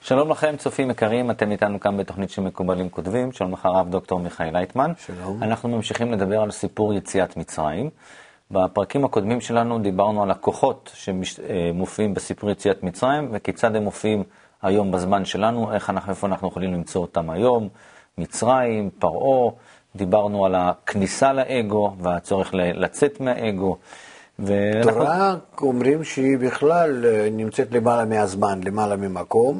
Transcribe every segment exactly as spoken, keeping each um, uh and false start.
שלום לכם, צופים יקרים, אתם איתנו כאן בתוכנית שמקובלים כותבים. שלום לך הרב דוקטור מיכאל לייטמן. שלום. אנחנו ממשיכים לדבר על סיפור יציאת מצרים. בפרקים הקודמים שלנו דיברנו על הכוחות שמופיעים בסיפור יציאת מצרים, וכיצד הם מופיעים היום בזמן שלנו, איך אנחנו, איפה אנחנו יכולים למצוא אותם היום, מצרים, פרעה, דיברנו על הכניסה לאגו והצורך לצאת מהאגו. תורה אומרים שהיא בכלל נמצאת למעלה מהזמן, למעלה ממקום,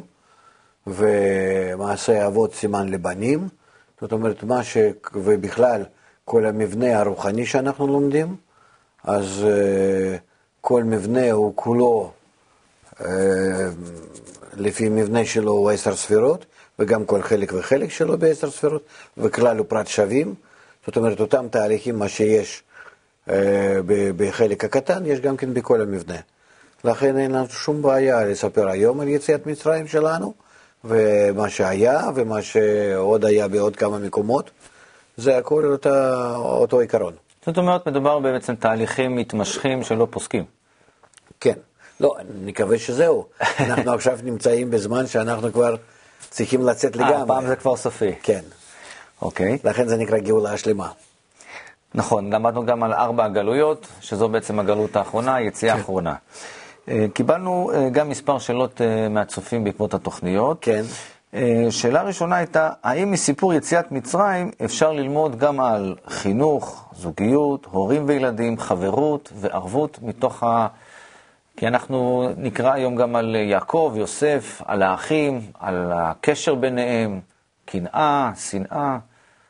ומעשה אבות סימן לבנים, זאת אומרת, מה ש... ובכלל כל המבנה הרוחני שאנחנו לומדים, אז uh, כל מבנה הוא כולו, uh, לפי מבנה שלו הוא עשר ספירות, וגם כל חלק וחלק שלו בעשר ספירות, וכלל הוא פרט שווים, זאת אומרת, אותם תהליכים מה שיש uh, בחלק הקטן, יש גם כן בכל המבנה. לכן אין לנו שום בעיה לספר היום על יציאת מצרים שלנו, ומה שהיה ומה שעוד היה בעוד כמה מקומות, זה הכל אותה, אותו עיקרון. זאת אומרת, מדובר בעצם תהליכים מתמשכים שלא פוסקים. כן. לא, נקווה שזהו. אנחנו עכשיו נמצאים בזמן שאנחנו כבר צריכים לצאת לגמרי. אה, פעם זה כבר סופי. כן. אוקיי. לכן זה נקרא גאולה השלמה. נכון, למדנו גם על ארבע הגלויות, שזו בעצם הגלות האחרונה, היציאה כן. האחרונה. קיבלנו גם מספר שאלות מהצופים בעקבות התוכניות. כן. שאלה ראשונה הייתה, האם מסיפור יציאת מצרים אפשר ללמוד גם על חינוך, זוגיות, הורים וילדים, חברות וערבות מתוך ה... כי אנחנו נקרא היום גם על יעקב, יוסף, על האחים, על הקשר ביניהם, קנאה, שנאה.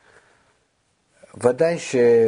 ודאי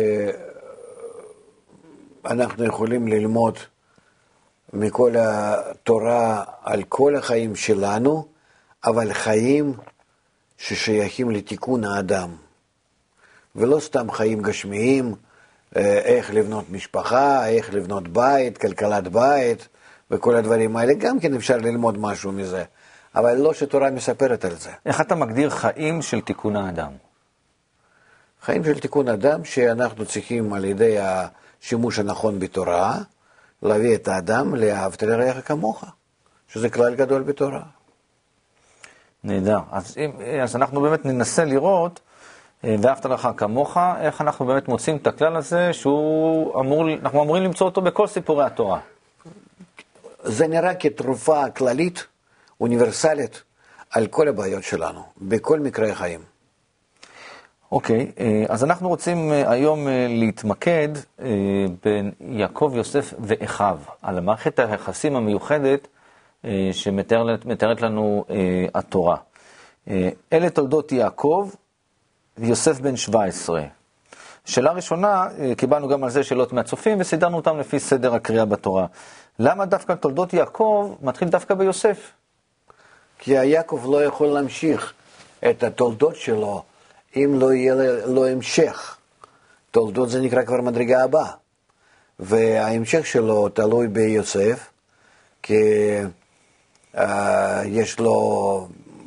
שאנחנו יכולים ללמוד מכל התורה על כל החיים שלנו, אבל חיים ששייכים לתיקון האדם. ולא סתם חיים גשמיים, איך לבנות משפחה, איך לבנות בית, כלכלת בית, וכל הדברים האלה. גם כן אפשר ללמוד משהו מזה, אבל לא שתורה מספרת על זה. איך אתה מגדיר חיים של תיקון האדם? חיים של תיקון האדם שאנחנו צריכים על ידי השימוש הנכון בתורה, להביא את האדם לאהבת לרעך כמוך, שזה כלל גדול בתורה. נהדר. אז, אז אנחנו באמת ננסה לראות, ואהבת לך כמוך, איך אנחנו באמת מוצאים את הכלל הזה, שהוא אמור, אנחנו אמורים למצוא אותו בכל סיפורי התורה. זה נראה כתרופה כללית, אוניברסלית, על כל הבעיות שלנו, בכל מקרה החיים. אוקיי, אז אנחנו רוצים היום להתמקד בין יעקב, יוסף ואחיו, על מערכת היחסים המיוחדת שמתארת לנו התורה. אלה תולדות יעקב, יוסף בן שבע עשרה. שאלה ראשונה, קיבלנו גם על זה שאלות מהצופים, וסידרנו אותם לפי סדר הקריאה בתורה. למה דווקא תולדות יעקב מתחיל דווקא ביוסף? כי יעקב לא יכול להמשיך את התולדות שלו, אם לא יהיה לו המשך. תולדות זה נקרא כבר מדרגה הבאה. וההמשך שלו תלוי ביוסף, כי uh, יש לו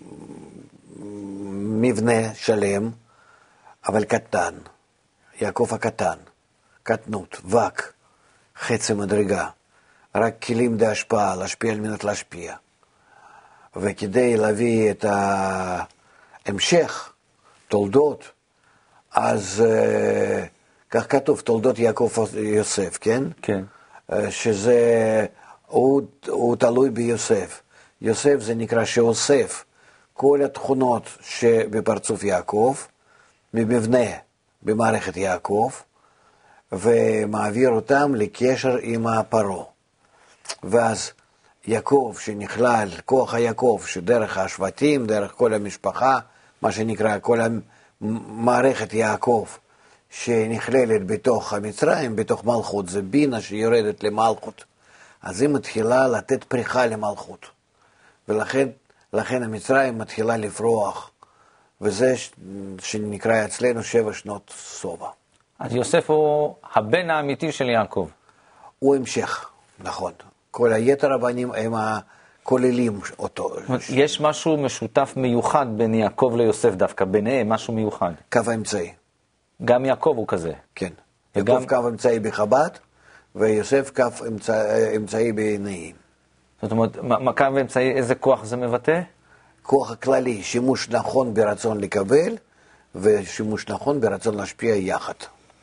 מבנה שלם, אבל קטן. יעקב הקטן, קטנות, וק, חצי מדרגה. רק כלים די השפעה, להשפיע על מנת להשפיע. וכדי להביא את ההמשך, תולדות, אז uh, כך כתוב, תולדות יעקב יוסף, כן? כן. Uh, שזה, הוא, הוא תלוי ביוסף. יוסף זה נקרא שאוסף כל התכונות שבפרצוף יעקב, במבנה, במערכת יעקב, ומעביר אותם לקשר עם הפרעה. ואז יעקב שנכלל, כוח היעקב, שדרך השבטים, דרך כל המשפחה, מה שנקרא כל המערכת יעקב, שנכללת בתוך המצרים, בתוך מלכות, זה בינה שיורדת למלכות, אז היא מתחילה לתת פריחה למלכות. ולכן לכן המצרים מתחילה לפרוח, וזה שנקרא אצלנו שבע שנות סובה. אז יוסף הוא הבן האמיתי של יעקב. הוא המשך, נכון. כל היתר הבנים הם הכוללים אותו. יש משהו משותף מיוחד בין יעקב ליוסף דווקא, ביניהם משהו מיוחד. קו האמצעי. גם יעקב הוא כזה. כן. וגם... יעקב קו אמצעי בחב"ד, ויוסף קו אמצעי, אמצעי בעיניים. זאת אומרת, קו אמצעי, איזה כוח זה מבטא? כוח הכללי, שימוש נכון ברצון לקבל, ושימוש נכון ברצון להשפיע יחד.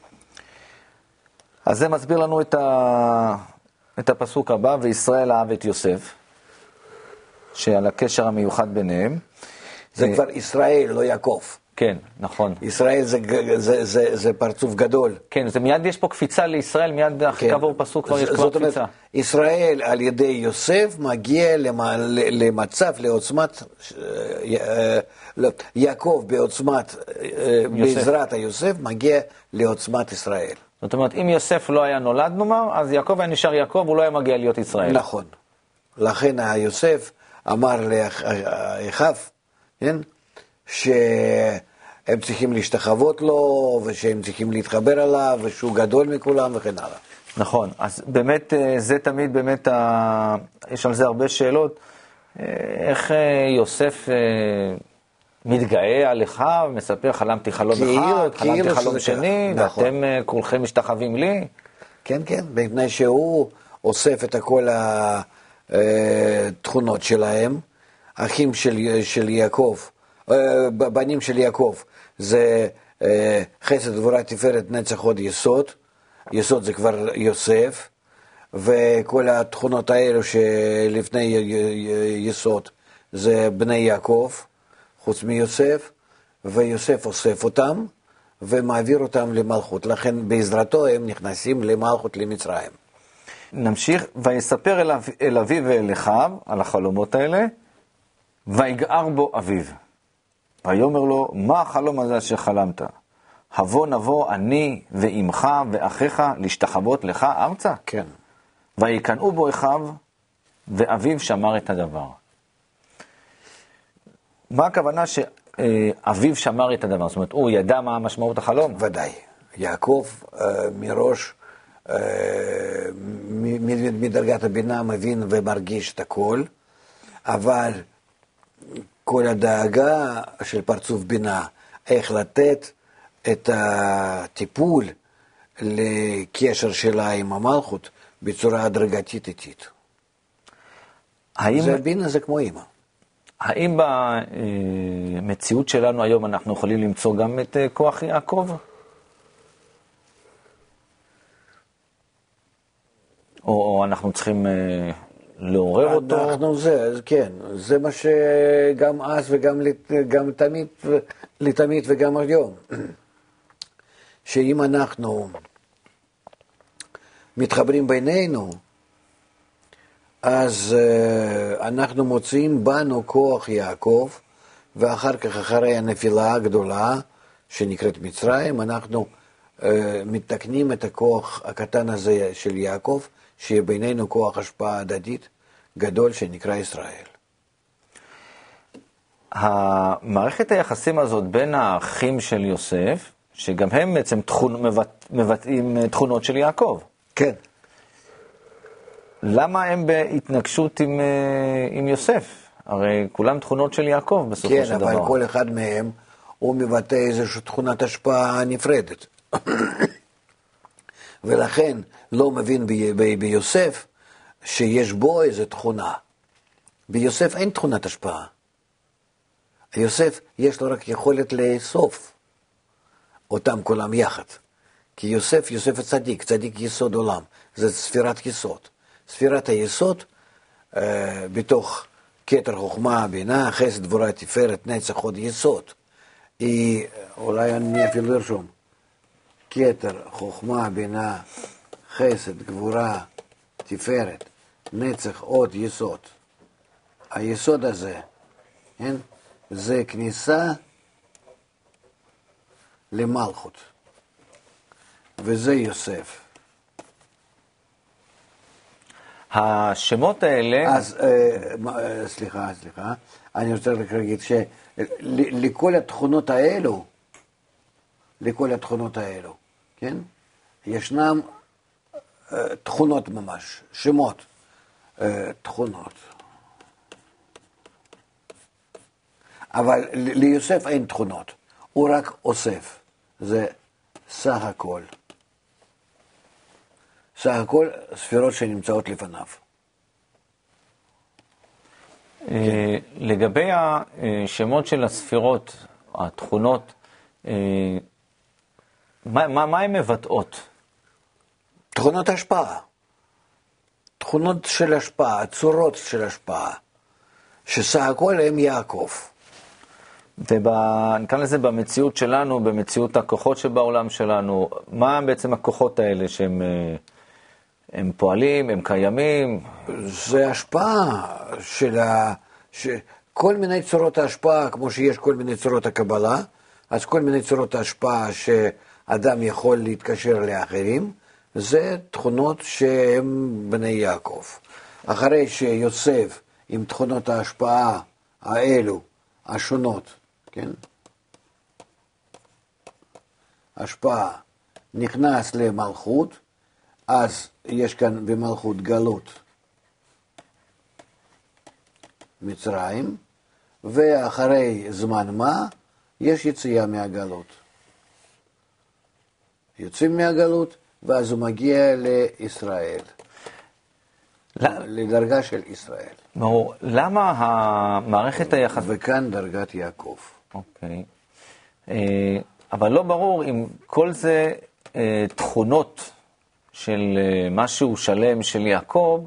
אז זה מסביר לנו את, ה... את הפסוק הבא, וישראל אהב את יוסף, שעל הקשר המיוחד ביניהם. זה כבר ישראל, לא יעקב. כן, נכון. ישראל זה, זה, זה, זה פרצוף גדול. כן, זה מיד יש פה קפיצה לישראל, מיד אחרי כעבור פסוק כבר יש כבר קפיצה. אומרת, ישראל על ידי יוסף מגיע למצב, לעוצמת, יעקב בעוצמת, בעזרת היוסף, מגיע לעוצמת ישראל. זאת אומרת, אם יוסף לא היה נולד, נאמר, אז יעקב היה נשאר יעקב, הוא לא היה מגיע להיות ישראל. נכון. לכן היוסף אמר לאחיו, כן? שהם צריכים להשתחוות לו, ושהם צריכים להתחבר עליו, ושהוא גדול מכולם וכן הלאה. נכון, אז באמת זה תמיד, באמת, ה... יש על זה הרבה שאלות, איך יוסף מתגאה עליך, מספר, חלמתי חלום אחד, חלמתי חלום שני, נכון. ואתם כולכם משתחווים לי. כן, כן, מפני שהוא אוסף את כל התכונות שלהם, אחים של, של יעקב, בנים של יעקב, זה חסד גבורה תפארת נצח עוד יסוד, יסוד זה כבר יוסף, וכל התכונות האלו שלפני יסוד זה בני יעקב, חוץ מיוסף, ויוסף אוסף אותם ומעביר אותם למלכות, לכן בעזרתו הם נכנסים למלכות למצרים. נמשיך, ויספר אל, אב, אל אביו ואל אחיו על החלומות האלה, ויגער בו אביו. ויאמר לו, מה החלום הזה שחלמת? הבוא נבוא אני ואמך ואחיך להשתחוות לך ארצה? כן. ויקנאו בו אחיו, ואביו שמר את הדבר. מה הכוונה שאביו שמר את הדבר? זאת אומרת, הוא ידע מה משמעות החלום? ודאי. יעקב מראש, מדרגת הבינה מבין ומרגיש את הכל, אבל כל הדאגה של פרצוף בינה, איך לתת את הטיפול לקשר שלה עם המלכות בצורה הדרגתית איטית. האם... זה בינה זה כמו אמא. האם במציאות שלנו היום אנחנו יכולים למצוא גם את כוח יעקב? או, או אנחנו צריכים לעורר אותו? אנחנו זה, כן, זה מה שגם אז וגם גם תמיד, לתמיד וגם היום. שאם אנחנו מתחברים בינינו, אז uh, אנחנו מוצאים בנו כוח יעקב, ואחר כך, אחרי הנפילה הגדולה, שנקראת מצרים, אנחנו uh, מתקנים את הכוח הקטן הזה של יעקב, שיהיה בינינו כוח השפעה הדדית גדול שנקרא ישראל. המערכת היחסים הזאת בין האחים של יוסף, שגם הם בעצם תכונ... מבט... מבטאים תכונות של יעקב. כן. למה הם בהתנגשות עם, עם יוסף? הרי כולם תכונות של יעקב בסופו כן, של דבר. כן, אבל כל אחד מהם הוא מבטא איזושהי תכונת השפעה נפרדת. ולכן לא מבין ב- ב- ביוסף שיש בו איזו תכונה. ביוסף אין תכונת השפעה. יוסף יש לו רק יכולת לאסוף אותם כולם יחד. כי יוסף, יוסף הצדיק, צדיק יסוד עולם, זה ספירת יסוד. ספירת היסוד, אה, בתוך כתר חוכמה, בינה, חסד גבורה תפארת נצח עוד יסוד. היא, אולי אני אפילו ארשום, כתר חוכמה, בינה, חסד גבורה תפארת נצח עוד יסוד. היסוד הזה, כן? זה כניסה למלכות. וזה יוסף. השמות האלה... אז, אה, סליחה, סליחה, אני רוצה רק להגיד שלכל התכונות האלו, לכל התכונות האלו, כן? ישנם אה, תכונות ממש, שמות, אה, תכונות. אבל ליוסף אין תכונות, הוא רק אוסף, זה סך הכל. סך הכל ספירות שנמצאות לפניו. לגבי השמות של הספירות, התכונות, מה, מה, מה הן מבטאות? תכונות השפעה. תכונות של השפעה, צורות של השפעה, שסך הכל הם יעקב. ונקרא לזה במציאות שלנו, במציאות הכוחות שבעולם שלנו, מה בעצם הכוחות האלה שהם הם פועלים, הם קיימים? זה השפעה של ה... ש... כל מיני צורות ההשפעה, כמו שיש כל מיני צורות הקבלה, אז כל מיני צורות ההשפעה שאדם יכול להתקשר לאחרים, זה תכונות שהם בני יעקב. אחרי שיוסף עם תכונות ההשפעה האלו, השונות, כן? השפעה נכנס למלכות, אז יש כאן במלכות גלות מצרים, ואחרי זמן מה יש יציאה מהגלות. יוצאים מהגלות, ואז הוא מגיע לישראל, לדרגה של ישראל. ברור. למה המערכת היחס... וכאן דרגת יעקב. אוקיי. אבל לא ברור אם כל זה תכונות של משהו שלם של יעקב,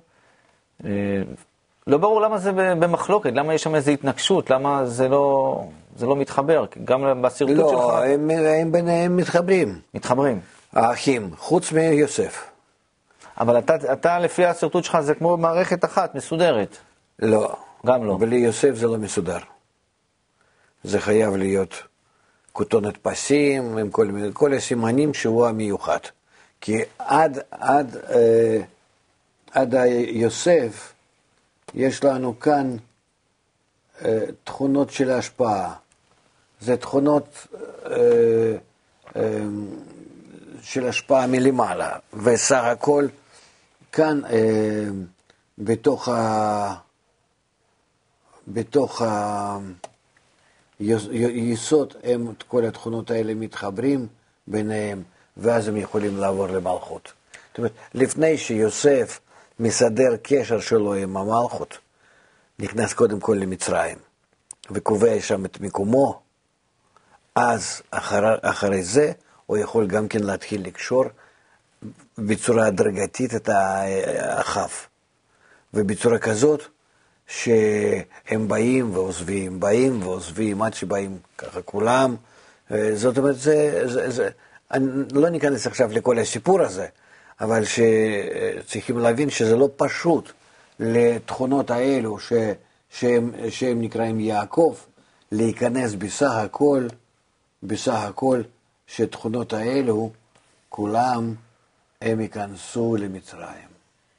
לא ברור למה זה במחלוקת, למה יש שם איזו התנגשות, למה זה לא, זה לא מתחבר, גם בסרטוט לא, שלך... לא, הם, הם ביניהם מתחברים. מתחברים. האחים, חוץ מיוסף. אבל אתה, אתה לפי הסרטוט שלך זה כמו מערכת אחת, מסודרת. לא. גם לא. בלי יוסף זה לא מסודר. זה חייב להיות כותונת פסים, עם כל, כל הסימנים שהוא המיוחד. כי עד, עד, אה, עד יוסף יש לנו כאן אה, תכונות של השפעה. זה תכונות אה, אה, של השפעה מלמעלה, וסך הכל כאן אה, בתוך ה... בתוך היסוד הם כל התכונות האלה מתחברים ביניהם, ואז הם יכולים לעבור למלכות. זאת אומרת, לפני שיוסף מסדר קשר שלו עם המלכות, נכנס קודם כל למצרים, וקובע שם את מקומו, אז אחר, אחרי זה הוא יכול גם כן להתחיל לקשור בצורה הדרגתית את האחיו, ובצורה כזאת, שהם באים ועוזבים, באים ועוזבים, עד שבאים ככה כולם. זאת אומרת, זה, זה, זה, אני לא ניכנס עכשיו לכל הסיפור הזה, אבל שצריכים להבין שזה לא פשוט לתכונות האלו ש, שהם, שהם נקראים יעקב, להיכנס בסך הכל, בסך הכל שתכונות האלו, כולם הם ייכנסו למצרים.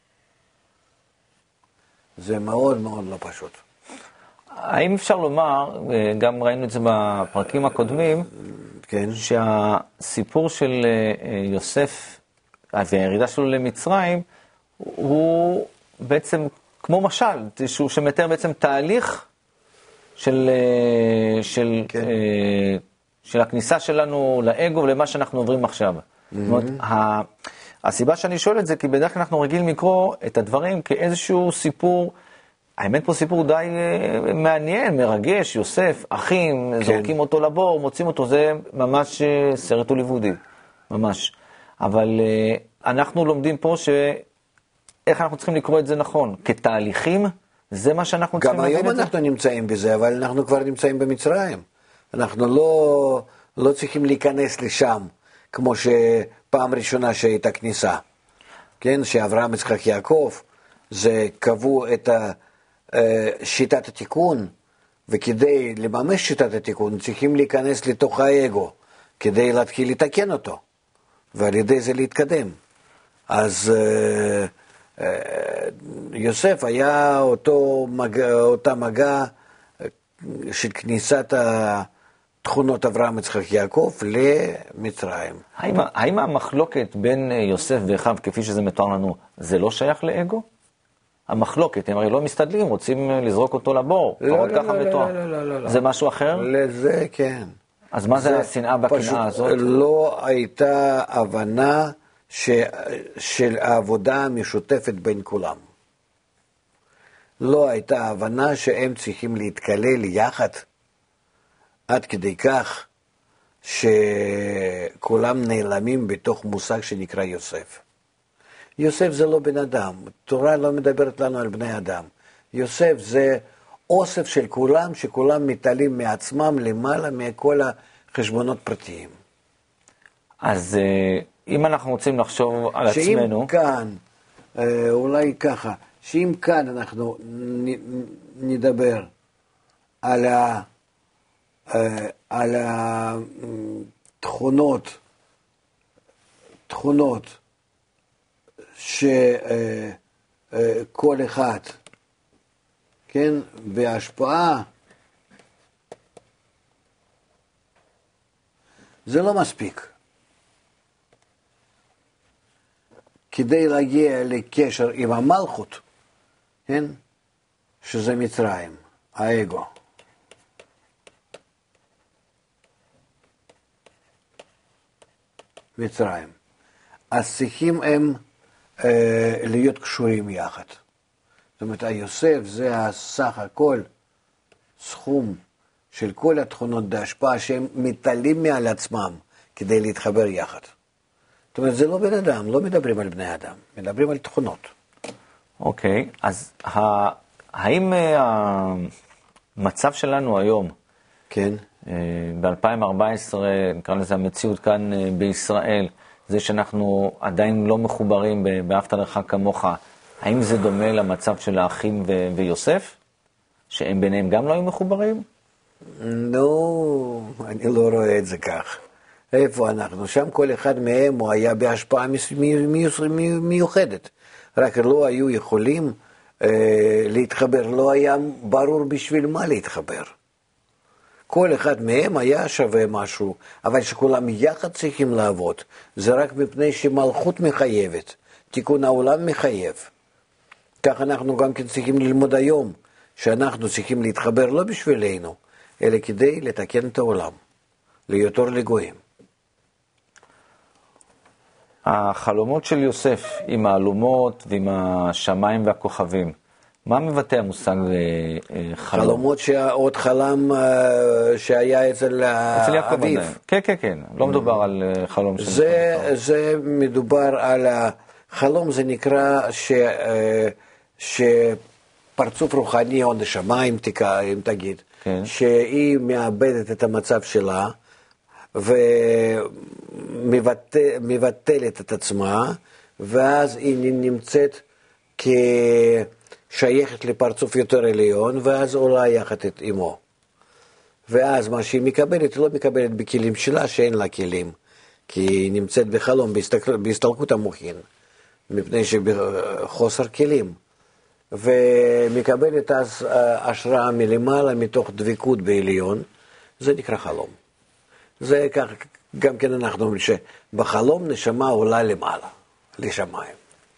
זה מאוד מאוד לא פשוט. האם אפשר לומר, גם ראינו את זה בפרקים הקודמים, כן. שהסיפור של יוסף והירידה שלו למצרים, הוא בעצם כמו משל, שהוא שמתאר בעצם תהליך של, של, כן. של הכניסה שלנו לאגו ולמה שאנחנו עוברים עכשיו. Mm-hmm. זאת אומרת, הסיבה שאני שואל את זה, כי בדרך כלל אנחנו רגילים לקרוא את הדברים כאיזשהו סיפור, האמת פה סיפור די uh, מעניין, מרגש, יוסף, אחים, כן. זורקים אותו לבור, מוצאים אותו, זה ממש uh, סרט הוליוודי, ממש. אבל uh, אנחנו לומדים פה שאיך אנחנו צריכים לקרוא את זה נכון, כתהליכים, זה מה שאנחנו צריכים להבין את זה. גם היום אנחנו נמצאים בזה, אבל אנחנו כבר נמצאים במצרים. אנחנו לא, לא צריכים להיכנס לשם, כמו שפעם ראשונה שהייתה כניסה, כן, שאברהם, יצחק, יעקב, זה קבעו את שיטת התיקון, וכדי לממש שיטת התיקון צריכים להיכנס לתוך האגו, כדי להתחיל לתקן אותו, ועל ידי זה להתקדם. אז יוסף היה אותו מגע, אותה מגע של כניסת ה... תכונות אברהם, יצחק, יעקב למצרים. האם, האם המחלוקת בין יוסף ואחיו, כפי שזה מתואר לנו, זה לא שייך לאגו? המחלוקת, הם הרי לא מסתדלים, רוצים לזרוק אותו לבור. לא, לא, לא, לא, לא, לא, לא. זה משהו אחר? לזה כן. אז מה זה, זה השנאה בקנאה הזאת? לא הייתה הבנה ש... של העבודה המשותפת בין כולם. לא הייתה הבנה שהם צריכים להתקלל יחד, עד כדי כך שכולם נעלמים בתוך מושג שנקרא יוסף. יוסף זה לא בן אדם, תורה לא מדברת לנו על בני אדם. יוסף זה אוסף של כולם, שכולם מתעלים מעצמם למעלה מכל החשבונות פרטיים. אז אם אנחנו רוצים לחשוב על שאם עצמנו... שאם כאן, אולי ככה, שאם כאן אנחנו נדבר על ה... על התכונות, תכונות שכל אחד, כן, בהשפעה, זה לא מספיק. כדי להגיע לקשר עם המלכות, כן, שזה מצרים, האגו. מצרים. אז צריכים הם אה, להיות קשורים יחד. זאת אומרת, היוסף זה הסך הכל סכום של כל התכונות בהשפעה שהם מתעלים מעל עצמם כדי להתחבר יחד. זאת אומרת, זה לא בן אדם, לא מדברים על בני אדם, מדברים על תכונות. אוקיי, אז האם המצב שלנו היום, כן. ב-אלפיים וארבע עשרה, נקרא לזה המציאות כאן בישראל, זה שאנחנו עדיין לא מחוברים באהבת לרעך כמוך, האם זה דומה למצב של האחים ו- ויוסף? שהם ביניהם גם לא היו מחוברים? לא, אני לא רואה את זה כך. איפה אנחנו? שם כל אחד מהם הוא היה בהשפעה מיוחדת. רק לא היו יכולים אה, להתחבר, לא היה ברור בשביל מה להתחבר. כל אחד מהם היה שווה משהו, אבל שכולם יחד צריכים לעבוד. זה רק מפני שמלכות מחייבת, תיקון העולם מחייב. כך אנחנו גם כן צריכים ללמוד היום, שאנחנו צריכים להתחבר לא בשבילנו, אלא כדי לתקן את העולם, להיות אור לגויים. החלומות של יוסף עם האלומות ועם השמיים והכוכבים, מה מבטא המושג חלום? חלומות שעוד חלם שהיה אצל אביו. כן, כן, כן. לא מדובר על חלום של... זה, זה מדובר על החלום, זה נקרא ש, שפרצוף רוחני או נשמה, אם, תקע, אם תגיד, כן. שהיא מאבדת את המצב שלה ומבטלת את עצמה, ואז היא נמצאת כ... שייכת לפרצוף יותר עליון, ואז עולה יחד את אמו. ואז מה שהיא מקבלת, היא לא מקבלת בכלים שלה, שאין לה כלים, כי היא נמצאת בחלום, בהסתלקות המוחין, מפני שבחוסר כלים. ומקבלת אז השראה מלמעלה, מתוך דבקות בעליון, זה נקרא חלום. זה כך, גם כן אנחנו אומרים שבחלום נשמה עולה למעלה, לשמיים.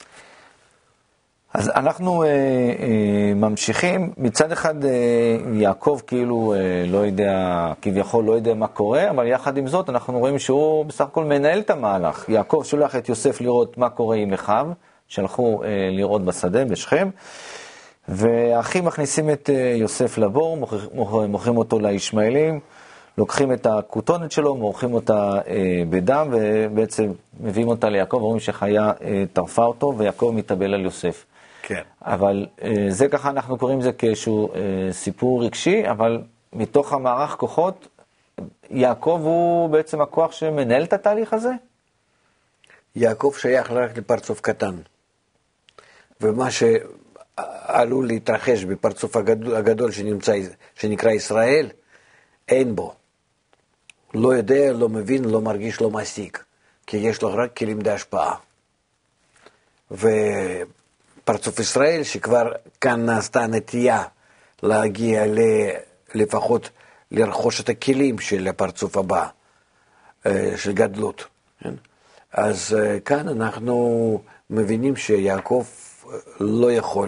אז אנחנו אה, אה, ממשיכים, מצד אחד אה, יעקב כאילו אה, לא יודע, כביכול לא יודע מה קורה, אבל יחד עם זאת אנחנו רואים שהוא בסך הכל מנהל את המהלך. יעקב שולח את יוסף לראות מה קורה עם אחיו, שהלכו אה, לראות בשדה בשכם, והאחים מכניסים את אה, יוסף לבור, מוכר, מוכר, מוכרים אותו לישמעאלים, לוקחים את הכותונת שלו, מורחים אותה אה, בדם, ובעצם מביאים אותה ליעקב, ואומרים שחיה אה, טרפה אותו, ויעקב מתאבל על יוסף. כן. אבל זה ככה אנחנו קוראים זה כאיזשהו סיפור רגשי, אבל מתוך המערך כוחות, יעקב הוא בעצם הכוח שמנהל את התהליך הזה? יעקב שייך רק לפרצוף קטן. ומה שעלול להתרחש בפרצוף הגדול, הגדול שנמצא, שנקרא ישראל, אין בו. לא יודע, לא מבין, לא מרגיש, לא מסיק. כי יש לו רק כלים להשפעה. ו... פרצוף ישראל, שכבר כאן נעשתה נטייה להגיע ל, לפחות לרכוש את הכלים של הפרצוף הבא, של גדלות. אז כאן אנחנו מבינים שיעקב לא יכול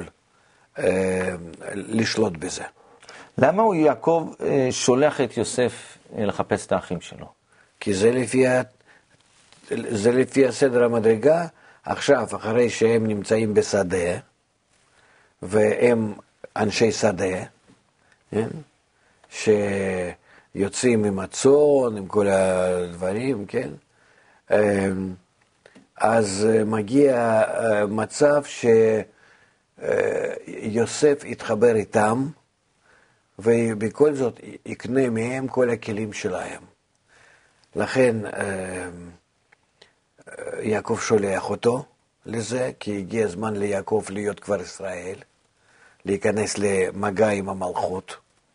לשלוט בזה. למה הוא יעקב שולח את יוסף לחפש את האחים שלו? כי זה לפי, זה לפי הסדר המדרגה. עכשיו, אחרי שהם נמצאים בשדה, והם אנשי שדה, כן? שיוצאים עם הצאן, עם כל הדברים, כן? אז מגיע מצב שיוסף יתחבר איתם, ובכל זאת יקנה מהם כל הכלים שלהם. לכן יעקב שולח אותו לזה, כי הגיע הזמן ליעקב להיות כבר ישראל, להיכנס למגע עם המלכות.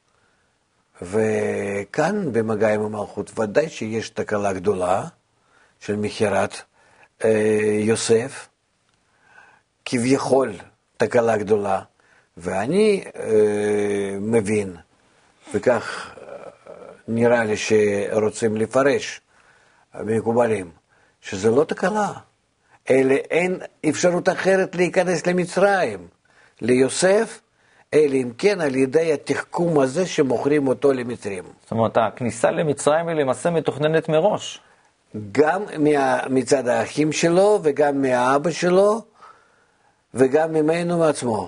וכאן במגע עם המלכות ודאי שיש תקלה גדולה של מכירת אה, יוסף, כביכול תקלה גדולה, ואני אה, מבין, וכך נראה לי שרוצים לפרש מקובלים, שזה לא תקלה, אלא אין אפשרות אחרת להיכנס למצרים, ליוסף, אלא אם כן על ידי התחכום הזה שמוכרים אותו למצרים. זאת אומרת, הכניסה למצרים היא למעשה מתוכננת מראש. גם מצד האחים שלו, וגם מהאבא שלו, וגם ממנו מעצמו.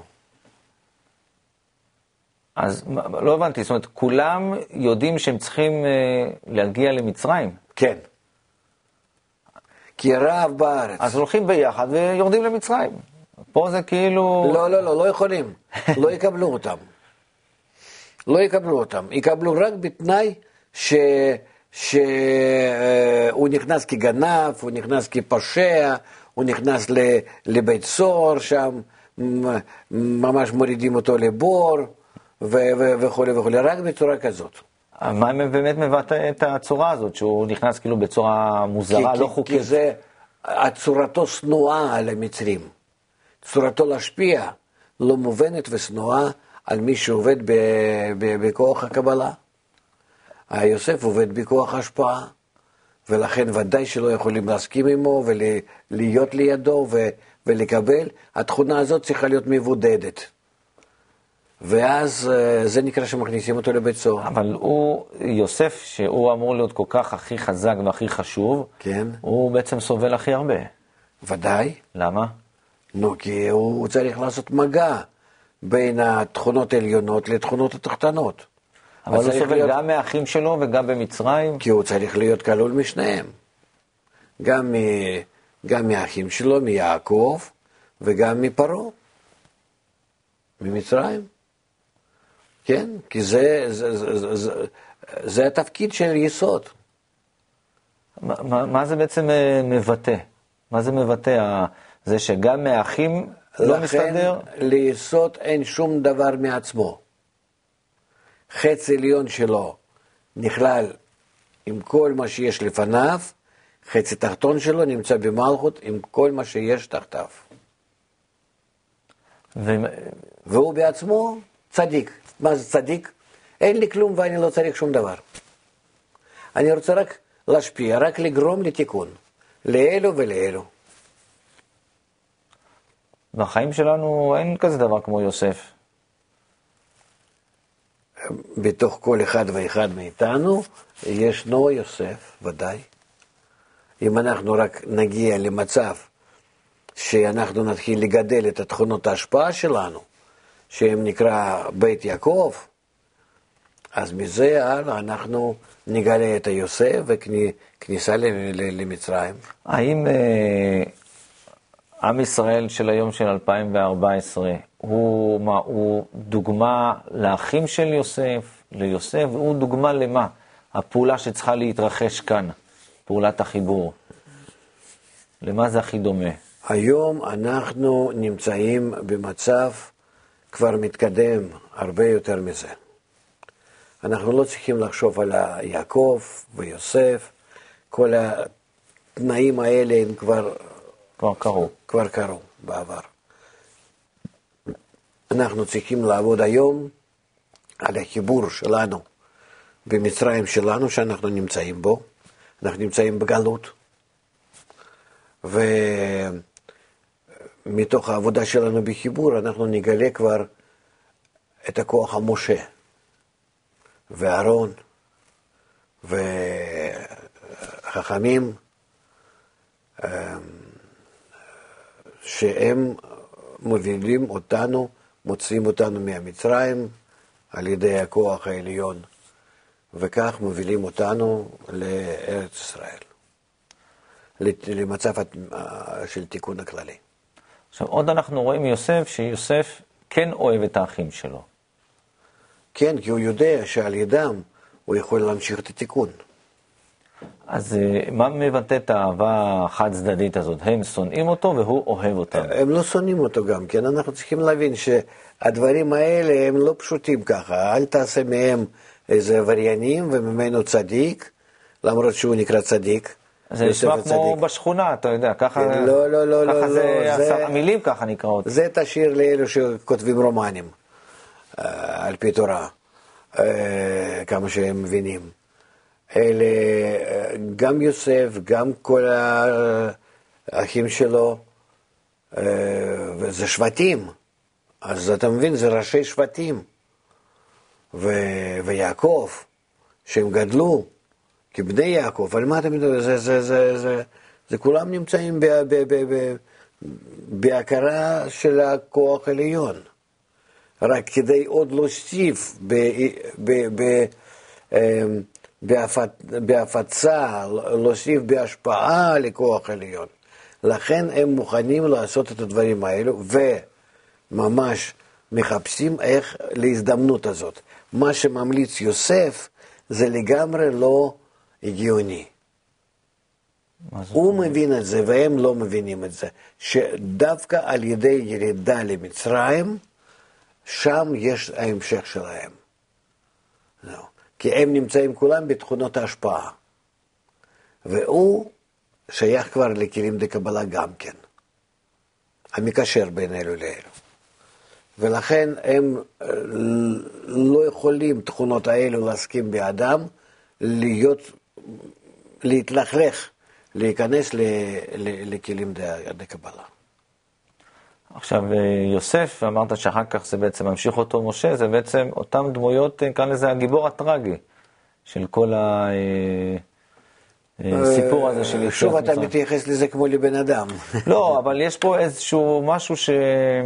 אז לא הבנתי, זאת אומרת, כולם יודעים שהם צריכים להגיע למצרים. כן. כי רעב בארץ. אז הולכים ביחד ויורדים למצרים. פה זה כאילו... לא, לא, לא, לא יכולים. לא יקבלו אותם. לא יקבלו אותם. יקבלו רק בתנאי ש... שהוא נכנס כגנב, הוא נכנס כפושע, הוא נכנס לבית סוהר שם, ממש מורידים אותו לבור, וכו' וכו', רק בצורה כזאת. מה באמת מבטא את הצורה הזאת, שהוא נכנס כאילו בצורה מוזרה, לא חוקית? כי זה, הצורתו שנואה על המצרים. צורתו להשפיע, לא מובנת ושנואה על מי שעובד בכוח הקבלה. היוסף עובד בכוח השפעה, ולכן ודאי שלא יכולים להסכים עמו ולהיות לידו ולקבל. התכונה הזאת צריכה להיות מבודדת. ואז זה נקרא שמכניסים אותו לבית סוהר. אבל הוא, יוסף, שהוא אמור להיות כל כך הכי חזק והכי חשוב, כן. הוא בעצם סובל הכי הרבה. ודאי. למה? נו, כי הוא צריך לעשות מגע בין התכונות העליונות לתכונות התחתנות. אבל הוא סובל להיות... גם מהאחים שלו וגם במצרים? כי הוא צריך להיות כלול משניהם. גם, מ... גם מהאחים שלו, מיעקב, וגם מפרעה. ממצרים. כן? כי זה, זה, זה, זה, זה, זה התפקיד של יסוד. מה, מה, מה זה בעצם מבטא? מה זה מבטא? זה שגם מהאחים לא מסתדר? לכן ליסוד אין שום דבר מעצמו. חץ עליון שלו נכלל עם כל מה שיש לפניו, חץ התחתון שלו נמצא במלכות עם כל מה שיש תחתיו. ו... והוא בעצמו צדיק. מה זה צדיק? אין לי כלום ואני לא צריך שום דבר. אני רוצה רק להשפיע, רק לגרום לתיקון, לאלו ולאלו. בחיים שלנו אין כזה דבר כמו יוסף. בתוך כל אחד ואחד מאיתנו ישנו יוסף, ודאי. אם אנחנו רק נגיע למצב שאנחנו נתחיל לגדל את תכונות ההשפעה שלנו, שהם נקרא בית יעקב, אז מזה הלאה אנחנו נגלה את היוסף וכניסה למצרים. האם אה, עם ישראל של היום של אלפיים וארבע עשרה הוא, מה, הוא דוגמה לאחים של יוסף, ליוסף, והוא דוגמה למה? הפעולה שצריכה להתרחש כאן, פעולת החיבור. למה זה הכי דומה? היום אנחנו נמצאים במצב כבר מתקדם הרבה יותר מזה. אנחנו לא צריכים לחשוב על יעקב ויוסף, כל התנאים האלה הם כבר, כבר קרו. כבר קרו בעבר. אנחנו צריכים לעבוד היום על החיבור שלנו במצרים שלנו שאנחנו נמצאים בו. אנחנו נמצאים בגלות. ומתוך העבודה שלנו בחיבור אנחנו נגלה כבר את הכוח המשה ואהרון וחכמים שהם מובילים אותנו מוציאים אותנו מהמצרים על ידי הכוח העליון, וכך מובילים אותנו לארץ ישראל, למצב של תיקון הכללי. עכשיו, עוד אנחנו רואים יוסף, שיוסף כן אוהב את האחים שלו. כן, כי הוא יודע שעל ידם הוא יכול להמשיך את התיקון. אז מה מבטא את האהבה החד צדדית הזאת? הם שונאים אותו והוא אוהב אותם. הם לא שונאים אותו גם, כן? אנחנו צריכים להבין שהדברים האלה הם לא פשוטים ככה. אל תעשה מהם איזה עבריינים וממנו צדיק, למרות שהוא נקרא צדיק. זה נשמע כמו בשכונה, אתה יודע, ככה, לא, לא, לא, ככה לא, זה, זה, המילים ככה נקראות. זה תשאיר לאלו שכותבים רומנים, על פי תורה, כמה שהם מבינים. אלה, גם יוסף, גם כל האחים שלו, וזה שבטים, אז אתה מבין, זה ראשי שבטים, ו, ויעקב, שהם גדלו, כבני יעקב, על מה אתה מדבר? זה, זה, זה, זה, זה כולם נמצאים ב, ב, ב, ב, בהכרה של הכוח העליון, רק כדי עוד להוסיף ב, ב, ב, בהפצה, להוסיף בהשפעה לכוח עליון. לכן הם מוכנים לעשות את הדברים האלו, וממש מחפשים איך להזדמנות הזאת. מה שממליץ יוסף זה לגמרי לא הגיוני. הוא מבין את זה והם לא מבינים את זה, שדווקא על ידי ירידה למצרים, שם יש ההמשך שלהם. לא. כי הם נמצאים כולם בתכונות ההשפעה. והוא שייך כבר לכלים דקבלה גם כן. המקשר בין אלו לאלו. ולכן הם לא יכולים, תכונות האלו, להסכים באדם, להיות, להתלכלך, להיכנס ל, ל, לכלים דקבלה. עכשיו, יוסף, אמרת שאחר כך זה בעצם ממשיך אותו משה, זה בעצם אותם דמויות, כאן לזה הגיבור הטרגי של כל הסיפור הזה של יוסף. שוב אתה מתייחס לזה כמו לבן אדם. לא, אבל יש פה איזשהו משהו ש...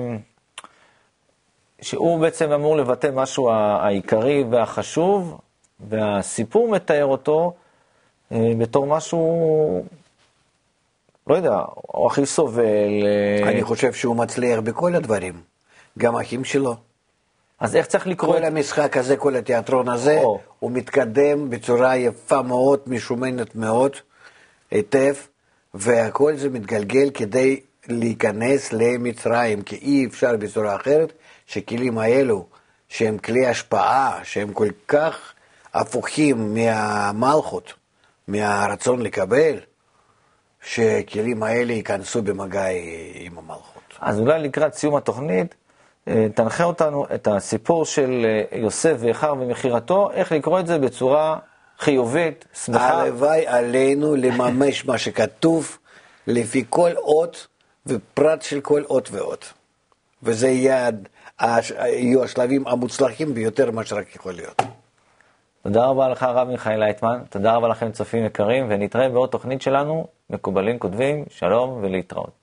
שהוא בעצם אמור לבטא משהו העיקרי והחשוב, והסיפור מתאר אותו בתור משהו... לא יודע, הוא הכי סובל. אני חושב שהוא מצליח בכל הדברים, גם האחים שלו. אז איך צריך לקרוא? כל המשחק הזה, כל התיאטרון הזה, או. הוא מתקדם בצורה יפה מאוד, משומנת מאוד, היטב, והכל זה מתגלגל כדי להיכנס למצרים, כי אי אפשר בצורה אחרת, שכלים האלו, שהם כלי השפעה, שהם כל כך הפוכים מהמלכות, מהרצון לקבל, שכלים האלה ייכנסו במגע עם המלכות. אז אולי לקראת סיום התוכנית, תנחה אותנו את הסיפור של יוסף ואחיו ומכירתו, איך לקרוא את זה בצורה חיובית, שמחה. הלוואי עלינו לממש מה שכתוב, לפי כל אות ופרט של כל אות ואות. וזה יהיה, יהיו השלבים המוצלחים ביותר מה שרק יכול להיות. תודה רבה לך הרב מיכאל לייטמן, תודה רבה לכם צופים יקרים, ונתראה בעוד תוכנית שלנו, מקובלים כותבים, שלום ולהתראות.